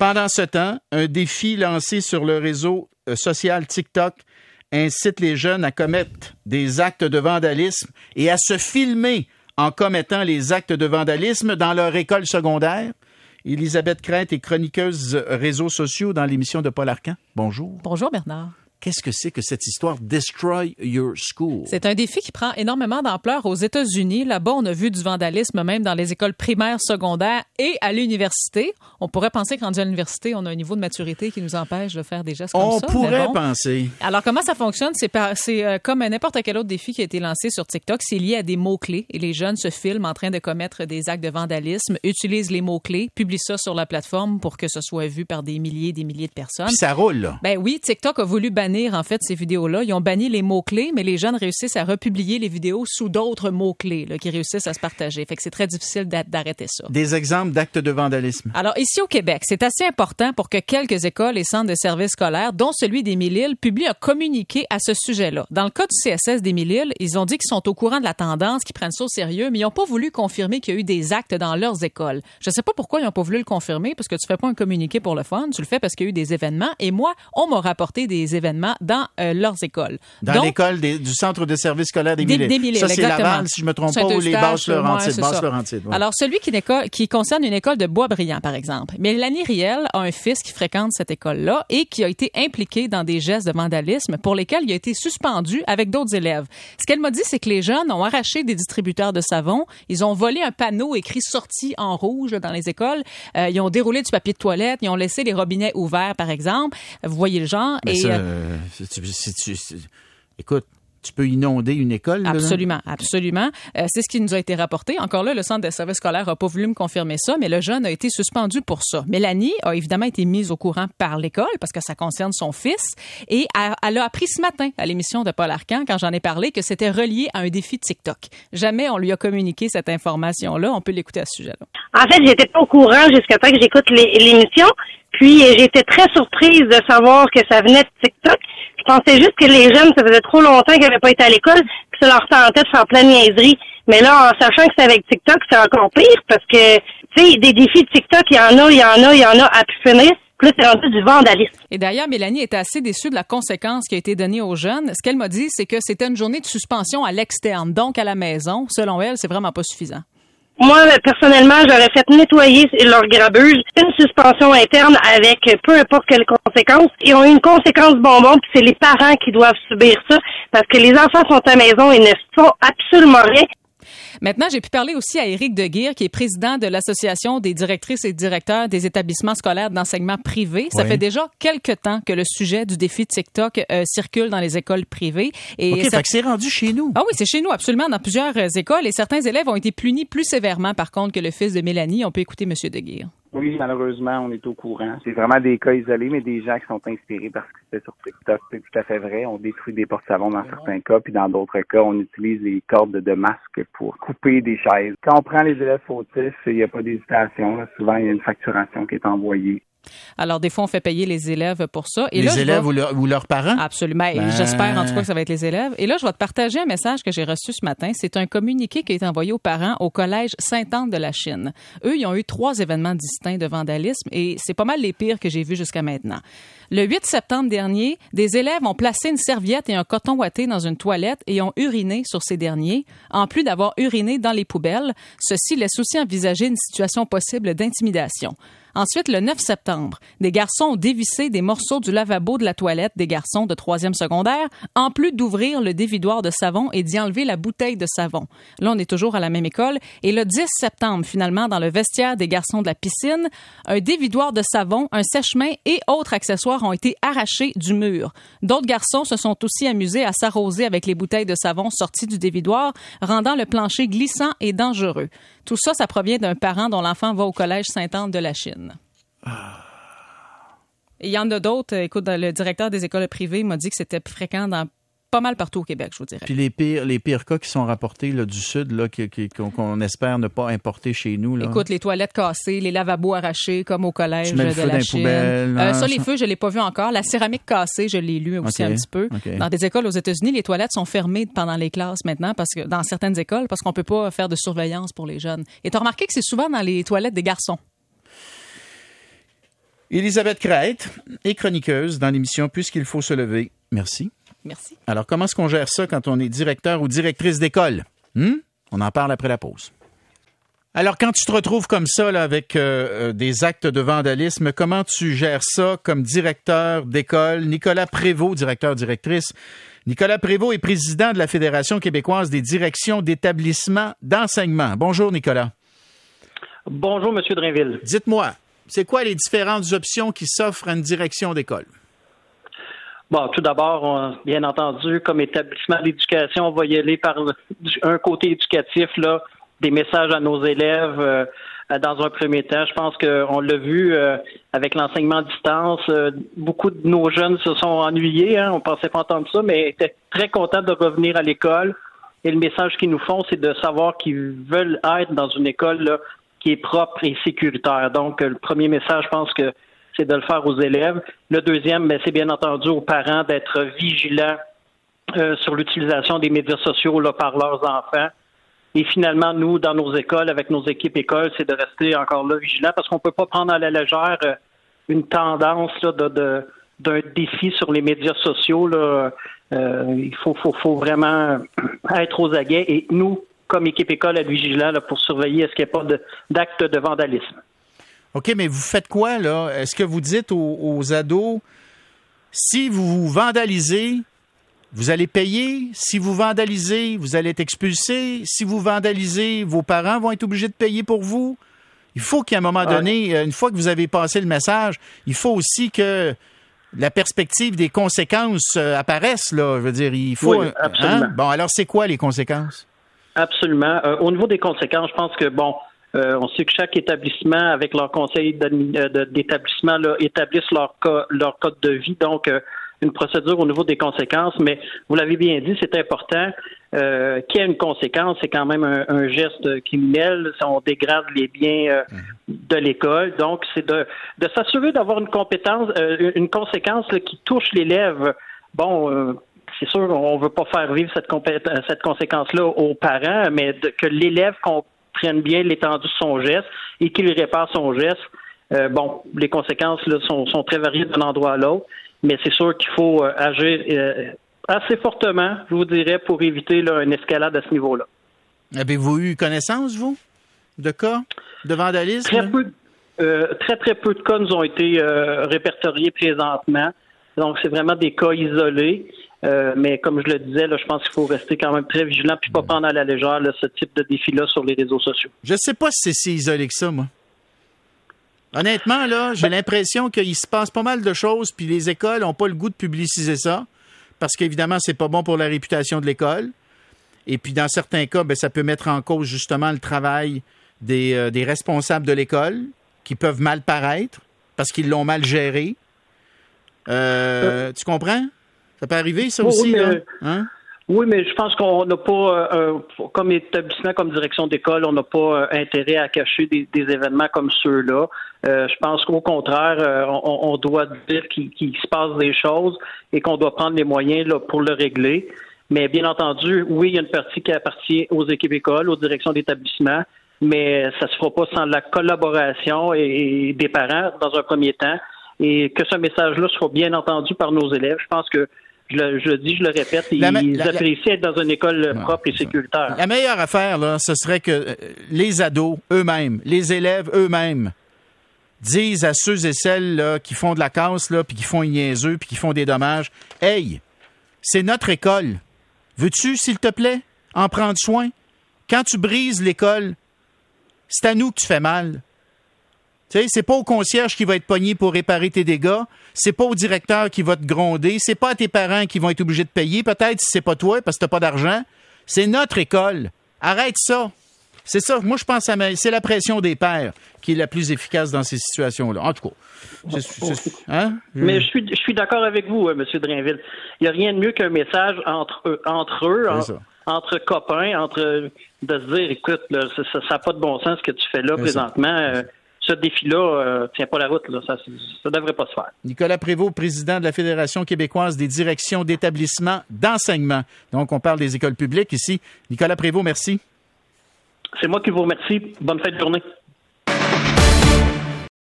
pendant ce temps, un défi lancé sur le réseau social TikTok incite les jeunes à commettre des actes de vandalisme et à se filmer en commettant les actes de vandalisme dans leur école secondaire. Élisabeth Crainte est chroniqueuse réseaux sociaux dans l'émission de Paul Arcan. Bonjour. Bonjour Bernard. Qu'est-ce que c'est que cette histoire Destroy Your School? C'est un défi qui prend énormément d'ampleur aux États-Unis. Là-bas, on a vu du vandalisme même dans les écoles primaires, secondaires et à l'université. On pourrait penser qu'en à l'université, on a un niveau de maturité qui nous empêche de faire des gestes comme ça. On pourrait penser. Alors, comment ça fonctionne? C'est comme n'importe quel autre défi qui a été lancé sur TikTok. C'est lié à des mots-clés et les jeunes se filment en train de commettre des actes de vandalisme, utilisent les mots-clés, publient ça sur la plateforme pour que ce soit vu par des milliers de personnes. Puis ça roule, là. Ben oui, TikTok a voulu bannir en fait ces vidéos-là. Ils ont banni les mots-clés, mais les jeunes réussissent à republier les vidéos sous d'autres mots-clés là, qui réussissent à se partager. Fait que c'est très difficile d'arrêter ça. Des exemples d'actes de vandalisme. Alors, ici au Québec, c'est assez important pour que quelques écoles et centres de services scolaires, dont celui d'Émile-Île, publient un communiqué à ce sujet-là. Dans le cas du CSS d'Émile-Île, ils ont dit qu'ils sont au courant de la tendance, qu'ils prennent ça au sérieux, mais ils n'ont pas voulu confirmer qu'il y a eu des actes dans leurs écoles. Je ne sais pas pourquoi ils n'ont pas voulu le confirmer, parce que tu fais pas un communiqué pour le fun, tu le fais parce qu'il y a eu des événements. Et moi, on m'a rapporté des événements dans leurs écoles. Dans l'école du centre de service scolaire d'Émile-Île. Ça, c'est Laval, si je me trompe pas, ou les Basses-Laurentides. Ouais. Alors, celui qui concerne une école de Boisbriand, par exemple. Mélanie Riel a un fils qui fréquente cette école-là et qui a été impliqué dans des gestes de vandalisme pour lesquels il a été suspendu avec d'autres élèves. Ce qu'elle m'a dit, c'est que les jeunes ont arraché des distributeurs de savon. Ils ont volé un panneau écrit « Sortie en rouge » dans les écoles. Ils ont déroulé du papier de toilette. Ils ont laissé les robinets ouverts, par exemple. Vous voyez le genre. Mais écoute, tu peux inonder une école? Absolument, absolument. C'est ce qui nous a été rapporté. Encore là, le centre de services scolaires n'a pas voulu me confirmer ça, mais le jeune a été suspendu pour ça. Mélanie a évidemment été mise au courant par l'école parce que ça concerne son fils et elle a appris ce matin à l'émission de Paul Arcan, quand j'en ai parlé, que c'était relié à un défi TikTok. Jamais on lui a communiqué cette information-là. On peut l'écouter à ce sujet-là. En fait, j'étais pas au courant jusqu'à temps que j'écoute l'émission. Puis, j'étais très surprise de savoir que ça venait de TikTok. Je pensais juste que les jeunes, ça faisait trop longtemps qu'ils n'avaient pas été à l'école, puis ça leur tentait de faire plein de niaiseries. Mais là, en sachant que c'est avec TikTok, c'est encore pire parce que, tu sais, des défis de TikTok, il y en a à pu finir. Puis là, c'est rendu du vandalisme. Et d'ailleurs, Mélanie était assez déçue de la conséquence qui a été donnée aux jeunes. Ce qu'elle m'a dit, c'est que c'était une journée de suspension à l'externe, donc à la maison. Selon elle, c'est vraiment pas suffisant. Moi, personnellement, j'aurais fait nettoyer leur grabuge. C'est une suspension interne avec peu importe quelles conséquences. Ils ont eu une conséquence bonbon, puis c'est les parents qui doivent subir ça, parce que les enfants sont à la maison et ne font absolument rien. Maintenant, j'ai pu parler aussi à Éric Deguire, qui est président de l'Association des directrices et directeurs des établissements scolaires d'enseignement privé. Ça fait déjà quelques temps que le sujet du défi TikTok circule dans les écoles privées. Et OK, fait que c'est rendu chez nous. Ah oui, c'est chez nous, absolument, dans plusieurs écoles. Et certains élèves ont été punis plus sévèrement, par contre, que le fils de Mélanie. On peut écouter M. Deguire. Oui, malheureusement, on est au courant. C'est vraiment des cas isolés, mais des gens qui sont inspirés parce que c'était sur TikTok. C'est tout à fait vrai. On détruit des porte-savons dans certains cas, puis dans d'autres cas, on utilise les cordes de masque pour couper des chaises. Quand on prend les élèves fautifs, il n'y a pas d'hésitation. Là. Souvent, il y a une facturation qui est envoyée. Alors, des fois, on fait payer les élèves pour ça. Et les là, élèves ou leurs parents? Absolument. Et j'espère, en tout cas, que ça va être les élèves. Et là, je vais te partager un message que j'ai reçu ce matin. C'est un communiqué qui a été envoyé aux parents au collège Sainte-Anne de la Chine. Eux, ils ont eu 3 événements distincts de vandalisme et c'est pas mal les pires que j'ai vus jusqu'à maintenant. Le 8 septembre dernier, des élèves ont placé une serviette et un coton ouaté dans une toilette et ont uriné sur ces derniers, en plus d'avoir uriné dans les poubelles. Ceci laisse aussi envisager une situation possible d'intimidation. Ensuite, le 9 septembre, des garçons ont dévissé des morceaux du lavabo de la toilette des garçons de 3e secondaire, en plus d'ouvrir le dévidoir de savon et d'y enlever la bouteille de savon. Là, on est toujours à la même école. Et le 10 septembre, finalement, dans le vestiaire des garçons de la piscine, un dévidoir de savon, un sèche-main et autres accessoires ont été arrachés du mur. D'autres garçons se sont aussi amusés à s'arroser avec les bouteilles de savon sorties du dévidoir, rendant le plancher glissant et dangereux. Tout ça, ça provient d'un parent dont l'enfant va au collège Sainte-Anne de la Chine. Et il y en a d'autres. Écoute, le directeur des écoles privées m'a dit que c'était fréquent dans pas mal partout au Québec, je vous dirais. Puis les pires cas qui sont rapportés là, du Sud, là, qu'on espère ne pas importer chez nous. Là. Écoute, les toilettes cassées, les lavabos arrachés, comme au collège de la Chine. Poubelles, ça, les feux, je ne l'ai pas vu encore. La céramique cassée, je l'ai lu aussi un petit peu. Okay. Dans des écoles aux États-Unis, les toilettes sont fermées pendant les classes maintenant, parce que dans certaines écoles, parce qu'on peut pas faire de surveillance pour les jeunes. Et tu as remarqué que c'est souvent dans les toilettes des garçons. Élisabeth Crête est chroniqueuse dans l'émission Puisqu'il faut se lever. Merci. Merci. Alors, comment est-ce qu'on gère ça quand on est directeur ou directrice d'école? On en parle après la pause. Alors, quand tu te retrouves comme ça là, avec des actes de vandalisme, comment tu gères ça comme directeur d'école? Nicolas Prévost, directrice. Nicolas Prévost est président de la Fédération québécoise des directions d'établissements d'enseignement. Bonjour, Nicolas. Bonjour, M. Drainville. Dites-moi, c'est quoi les différentes options qui s'offrent à une direction d'école? Bon, tout d'abord, bien entendu, comme établissement d'éducation, on va y aller par un côté éducatif, là, des messages à nos élèves dans un premier temps. Je pense qu'on l'a vu avec l'enseignement à distance. Beaucoup de nos jeunes se sont ennuyés. On ne pensait pas entendre ça, mais étaient très contents de revenir à l'école. Et le message qu'ils nous font, c'est de savoir qu'ils veulent être dans une école là, qui est propre et sécuritaire. Donc, le premier message, je pense que c'est de le faire aux élèves. Le deuxième, c'est bien entendu aux parents d'être vigilants sur l'utilisation des médias sociaux là, par leurs enfants. Et finalement, nous, dans nos écoles, avec nos équipes écoles, c'est de rester encore là vigilants parce qu'on ne peut pas prendre à la légère une tendance là, d'un défi sur les médias sociaux. Là. Il faut vraiment être aux aguets. Et nous, comme équipe école, être vigilants là, pour surveiller est-ce qu'il n'y a pas d'actes de vandalisme. OK, mais vous faites quoi, là? Est-ce que vous dites aux ados, si vous vandalisez, vous allez payer? Si vous vandalisez, vous allez être expulsé? Si vous vandalisez, vos parents vont être obligés de payer pour vous? Il faut qu'à un moment donné, une fois que vous avez passé le message, il faut aussi que la perspective des conséquences apparaisse, là. Je veux dire, il faut... Oui, absolument. Bon, alors, c'est quoi les conséquences? Absolument. Au niveau des conséquences, je pense que, on sait que chaque établissement, avec leur conseil d'établissement, là, établissent leur code de vie, donc une procédure au niveau des conséquences. Mais vous l'avez bien dit, c'est important qu'il y ait une conséquence. C'est quand même un geste criminel. On dégrade les biens de l'école. Donc, c'est de s'assurer d'avoir une conséquence là, qui touche l'élève. C'est sûr, on ne veut pas faire vivre cette conséquence-là aux parents, mais que l'élève comprenne bien l'étendue de son geste et qu'il répare son geste. Les conséquences là, sont très variées d'un endroit à l'autre, mais c'est sûr qu'il faut agir assez fortement, je vous dirais, pour éviter là, une escalade à ce niveau-là. Avez-vous eu connaissance, vous, de cas de vandalisme? Très peu de cas nous ont été répertoriés présentement. Donc, c'est vraiment des cas isolés. Mais comme je le disais, là, je pense qu'il faut rester quand même très vigilant puis pas prendre à la légère là, ce type de défi-là sur les réseaux sociaux. Je sais pas si c'est si isolé que ça, moi. Honnêtement, là, j'ai l'impression qu'il se passe pas mal de choses puis les écoles n'ont pas le goût de publiciser ça parce qu'évidemment, c'est pas bon pour la réputation de l'école. Et puis, dans certains cas, ça peut mettre en cause justement le travail des responsables de l'école qui peuvent mal paraître parce qu'ils l'ont mal géré. Tu comprends? Ça peut arriver, ça aussi, là? Hein? Oui, mais je pense qu'on n'a pas, comme établissement, comme direction d'école, on n'a pas intérêt à cacher des événements comme ceux-là. Je pense qu'au contraire, on doit dire qu'il se passe des choses et qu'on doit prendre les moyens là, pour le régler. Mais bien entendu, oui, il y a une partie qui appartient aux équipes écoles, aux directions d'établissement, mais ça ne se fera pas sans la collaboration et des parents dans un premier temps. Et que ce message-là soit bien entendu par nos élèves. Je pense que je le dis, je le répète, ils apprécient être dans une école propre et sécuritaire. La meilleure affaire, là, ce serait que les ados eux-mêmes, les élèves eux-mêmes, disent à ceux et celles là, qui font de la casse, là, puis qui font une niaiseux, puis qui font des dommages, « Hey, c'est notre école. Veux-tu, s'il te plaît, en prendre soin? Quand tu brises l'école, c'est à nous que tu fais mal. » Tu sais, c'est pas au concierge qui va être pogné pour réparer tes dégâts. C'est pas au directeur qui va te gronder. C'est pas à tes parents qui vont être obligés de payer. Peut-être si c'est pas toi parce que t'as pas d'argent. C'est notre école. Arrête ça. C'est ça. Moi, je pense que c'est la pression des pères qui est la plus efficace dans ces situations-là. En tout cas. Mais je suis d'accord avec vous, M. Drainville. Il n'y a rien de mieux qu'un message entre eux, entre copains, de se dire, écoute, là, ça n'a pas de bon sens ce que tu fais là présentement. Ce défi-là tient pas la route. Là. Ça devrait pas se faire. Nicolas Prévost, président de la Fédération québécoise des directions d'établissements d'enseignement. Donc, on parle des écoles publiques ici. Nicolas Prévost, merci. C'est moi qui vous remercie. Bonne fin de journée.